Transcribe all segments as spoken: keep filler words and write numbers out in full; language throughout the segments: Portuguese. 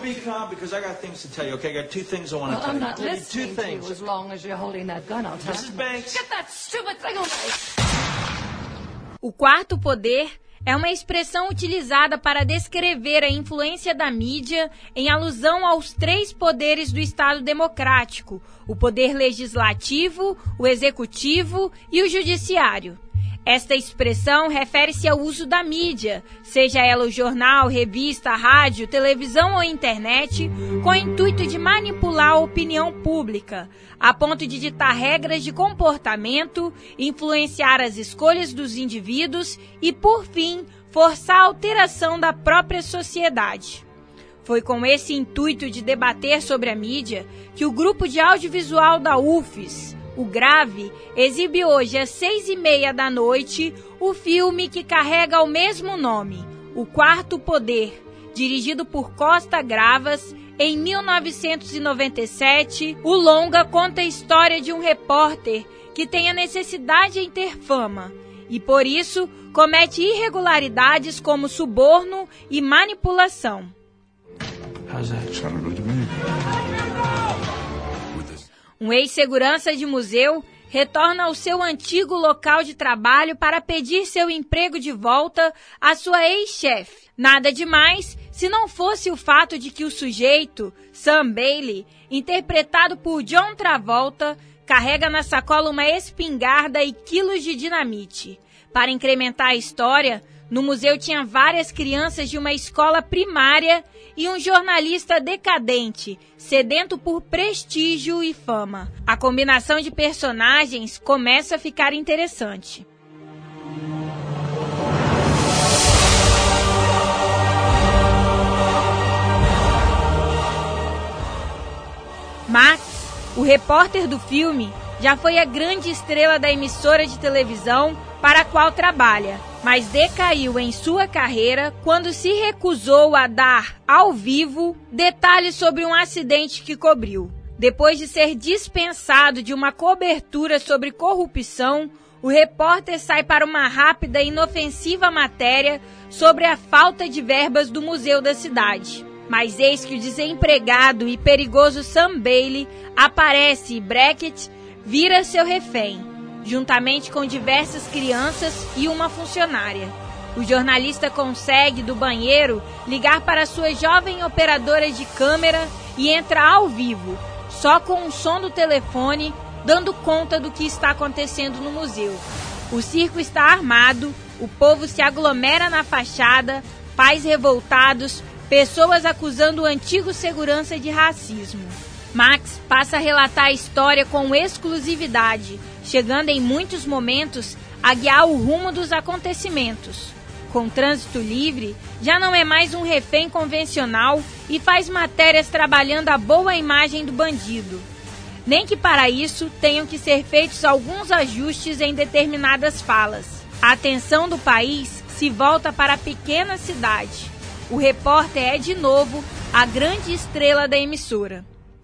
be calm because I got things to tell you. Okay, I got two things I want to Well, tell I'm you. not listening to you as long as you're holding that gun. I'll tell Missus Banks. Get that stupid thing away. O quarto poder é uma expressão utilizada para descrever a influência da mídia em alusão aos três poderes do Estado democrático: o poder legislativo, o executivo e o judiciário. Esta expressão refere-se ao uso da mídia, seja ela o jornal, revista, rádio, televisão ou internet, com o intuito de manipular a opinião pública, a ponto de ditar regras de comportamento, influenciar as escolhas dos indivíduos e, por fim, forçar a alteração da própria sociedade. Foi com esse intuito de debater sobre a mídia que o grupo de audiovisual da U F S, o Grave, exibe hoje às seis e meia da noite o filme que carrega o mesmo nome, O Quarto Poder, dirigido por Costa Gravas. Em mil novecentos e noventa e sete, o longa conta a história de um repórter que tem a necessidade em ter fama e, por isso, comete irregularidades como suborno e manipulação. How's that sound good to me? Um ex-segurança de museu retorna ao seu antigo local de trabalho para pedir seu emprego de volta à sua ex-chefe. Nada demais se não fosse o fato de que o sujeito, Sam Bailey, interpretado por John Travolta, carrega na sacola uma espingarda e quilos de dinamite. Para incrementar a história, no museu tinha várias crianças de uma escola primária e um jornalista decadente, sedento por prestígio e fama. A combinação de personagens começa a ficar interessante. Max, o repórter do filme, já foi a grande estrela da emissora de televisão para a qual trabalha, mas decaiu em sua carreira quando se recusou a dar, ao vivo, detalhes sobre um acidente que cobriu. Depois de ser dispensado de uma cobertura sobre corrupção, o repórter sai para uma rápida e inofensiva matéria sobre a falta de verbas do museu da cidade. Mas eis que o desempregado e perigoso Sam Bailey aparece e Brackett vira seu refém, juntamente com diversas crianças e uma funcionária. O jornalista consegue, do banheiro, ligar para sua jovem operadora de câmera e entra ao vivo, só com o som do telefone, dando conta do que está acontecendo no museu. O circo está armado, o povo se aglomera na fachada, pais revoltados, pessoas acusando o antigo segurança de racismo. Max passa a relatar a história com exclusividade, chegando em muitos momentos a guiar o rumo dos acontecimentos. Com trânsito livre, já não é mais um refém convencional e faz matérias trabalhando a boa imagem do bandido. Nem que para isso tenham que ser feitos alguns ajustes em determinadas falas. A atenção do país se volta para a pequena cidade. O repórter é, de novo, a grande estrela da emissora.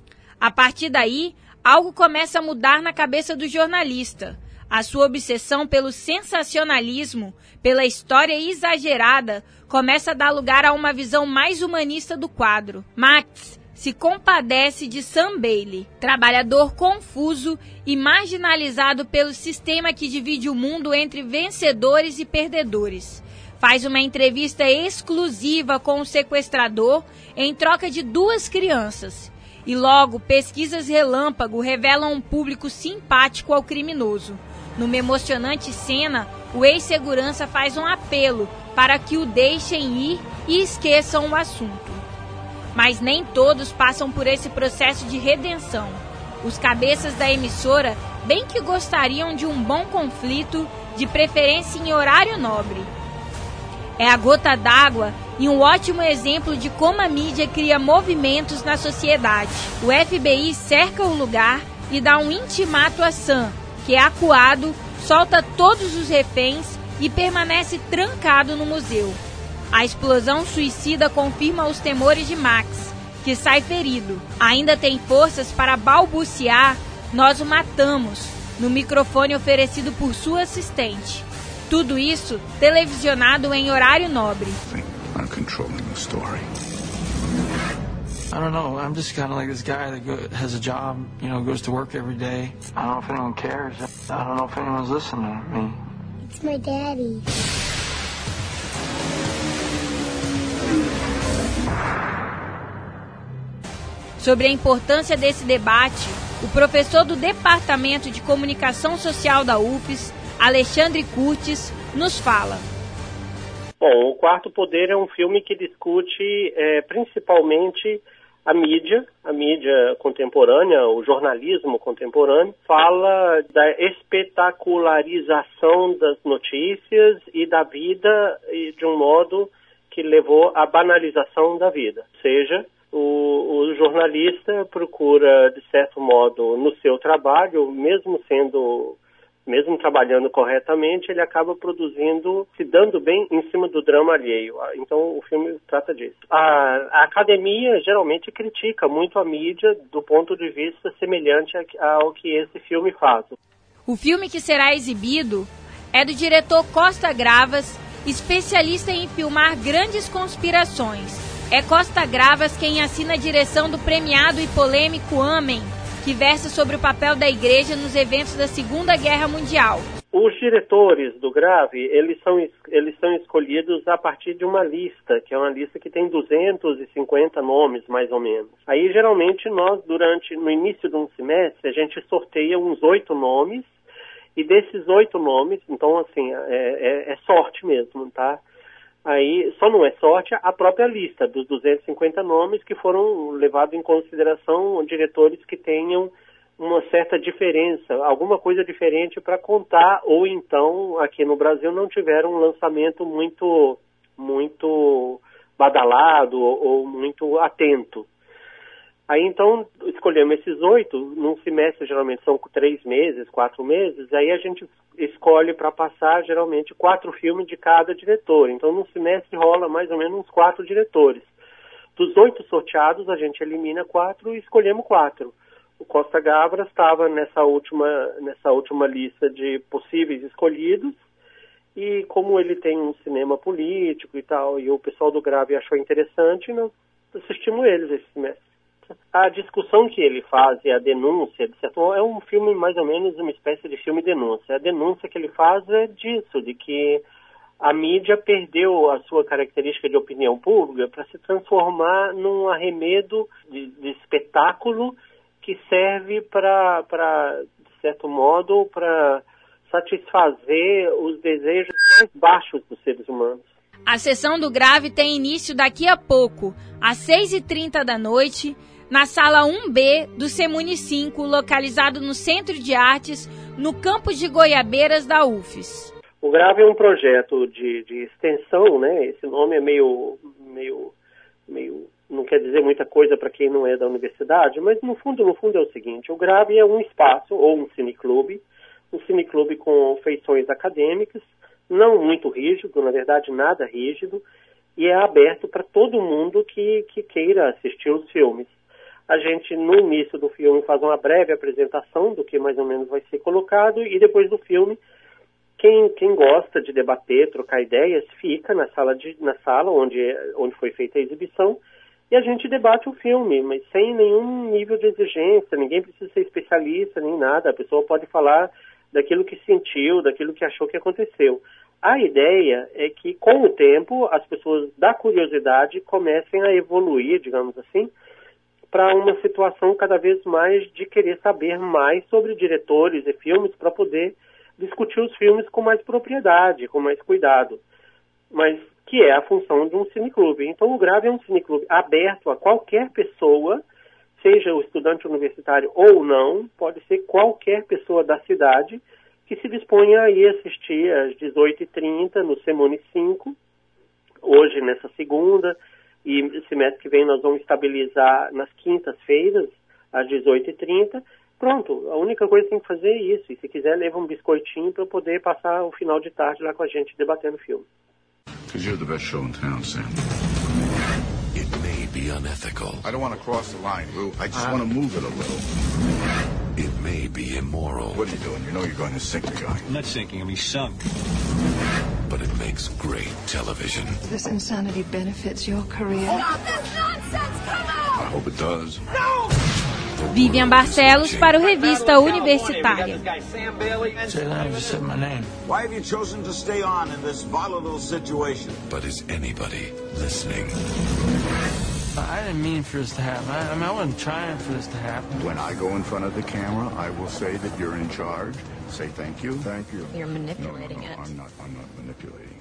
A partir daí, algo começa a mudar na cabeça do jornalista. A sua obsessão pelo sensacionalismo, pela história exagerada, começa a dar lugar a uma visão mais humanista do quadro. Max se compadece de Sam Bailey, trabalhador confuso e marginalizado pelo sistema que divide o mundo entre vencedores e perdedores. Faz uma entrevista exclusiva com o sequestrador em troca de duas crianças. E logo, pesquisas relâmpago revelam um público simpático ao criminoso. Numa emocionante cena, o ex-segurança faz um apelo para que o deixem ir e esqueçam o assunto. Mas nem todos passam por esse processo de redenção. Os cabeças da emissora bem que gostariam de um bom conflito, de preferência em horário nobre. É a gota d'água e um ótimo exemplo de como a mídia cria movimentos na sociedade. O F B I cerca o lugar e dá um intimato a Sam, que é acuado, solta todos os reféns e permanece trancado no museu. A explosão suicida confirma os temores de Max, que sai ferido. Ainda tem forças para balbuciar "nós o matamos" no microfone oferecido por sua assistente. Tudo isso televisionado em horário nobre. I'm controlling the story. I don't know. I'm just kind of like this guy that go, has a job, you know, goes to work every day. I don't know if anyone cares. I don't know if anyone's listening to me. It's my daddy. Sobre a importância desse debate, o professor do Departamento de Comunicação Social da U F S, Alexandre Curtis, nos fala. Bom, O Quarto Poder é um filme que discute é, principalmente a mídia, a mídia contemporânea, o jornalismo contemporâneo, fala da espetacularização das notícias e da vida e de um modo que levou à banalização da vida. Ou seja, o, o jornalista procura, de certo modo, no seu trabalho, mesmo sendo... mesmo trabalhando corretamente, ele acaba produzindo, se dando bem em cima do drama alheio. Então, o filme trata disso. A, a academia geralmente critica muito a mídia do ponto de vista semelhante ao que esse filme faz. O filme que será exibido é do diretor Costa Gravas, especialista em filmar grandes conspirações. É Costa Gravas quem assina a direção do premiado e polêmico Amém, que versa sobre o papel da igreja nos eventos da Segunda Guerra Mundial. Os diretores do Grave, eles são, eles são escolhidos a partir de uma lista, que é uma lista que tem duzentos e cinquenta nomes, mais ou menos. Aí, geralmente, nós, durante, no início de um semestre, a gente sorteia uns oito nomes, e desses oito nomes, então, assim, é, é, é sorte mesmo, tá? Aí, só não é sorte a própria lista dos duzentos e cinquenta nomes que foram levados em consideração diretores que tenham uma certa diferença, alguma coisa diferente para contar, ou então, aqui no Brasil, não tiveram um lançamento muito, muito badalado ou, ou muito atento. Aí, então, escolhemos esses oito, num semestre, geralmente, são três meses, quatro meses, aí a gente escolhe para passar, geralmente, quatro filmes de cada diretor. Então, num semestre rola mais ou menos uns quatro diretores. Dos oito sorteados, a gente elimina quatro e escolhemos quatro. O Costa Gavras estava nessa última, nessa última lista de possíveis escolhidos, e como ele tem um cinema político e tal, e o pessoal do Grave achou interessante, nós assistimos eles esse semestre. A discussão que ele faz e a denúncia, de certo modo, é um filme mais ou menos uma espécie de filme denúncia. A denúncia que ele faz é disso, de que a mídia perdeu a sua característica de opinião pública para se transformar num arremedo de, de espetáculo que serve para, para, de certo modo, para satisfazer os desejos mais baixos dos seres humanos. A sessão do Grave tem início daqui a pouco, às seis e trinta da noite, na sala um B do Semune cinco, localizado no Centro de Artes, no campus de Goiabeiras da U F S. O Grave é um projeto de, de extensão, né? Esse nome é meio, meio, meio, não quer dizer muita coisa para quem não é da universidade, mas no fundo, no fundo é o seguinte: o Grave é um espaço ou um cineclube, um cineclube com feições acadêmicas, não muito rígido, na verdade nada rígido, e é aberto para todo mundo que, que queira assistir os filmes. A gente, no início do filme, faz uma breve apresentação do que mais ou menos vai ser colocado, e depois do filme, quem, quem gosta de debater, trocar ideias, fica na sala, de, na sala onde, onde foi feita a exibição, e a gente debate o filme, mas sem nenhum nível de exigência, ninguém precisa ser especialista, nem nada, a pessoa pode falar daquilo que sentiu, daquilo que achou que aconteceu. A ideia é que, com o tempo, as pessoas da curiosidade comecem a evoluir, digamos assim, para uma situação cada vez mais de querer saber mais sobre diretores e filmes para poder discutir os filmes com mais propriedade, com mais cuidado. Mas que é a função de um cineclube. Então, o Grave é um cineclube aberto a qualquer pessoa, seja o estudante universitário ou não, pode ser qualquer pessoa da cidade que se disponha a ir assistir às dezoito e trinta no Semune cinco, hoje nessa segunda, e semestre que vem nós vamos estabilizar nas quintas-feiras, às dezoito e trinta. Pronto, a única coisa que tem que fazer é isso. E se quiser, leva um biscoitinho para poder passar o final de tarde lá com a gente debatendo o filme. Because you're the best show in town, Sam. It may be unethical. I don't want to cross the line, Lou. I just uh, want to move it a little. It may be immoral. What are you doing? You know you're going to sink the guy. I'm not sinking him, he's sunk. But it makes great television. This insanity benefits your career. Stop this nonsense! Come on! I hope hope it does. Vivian Barcelos para o Revista Universitária. Say that, you said my name. Why have you chosen to stay on in this volatile situation? But is anybody listening? I didn't mean for this to happen. I, I mean, I wasn't trying for this to happen. When I go in front of the camera, I will say that you're in charge. Say thank you. Thank you. You're manipulating no, no, no, it. I'm not, I'm not manipulating.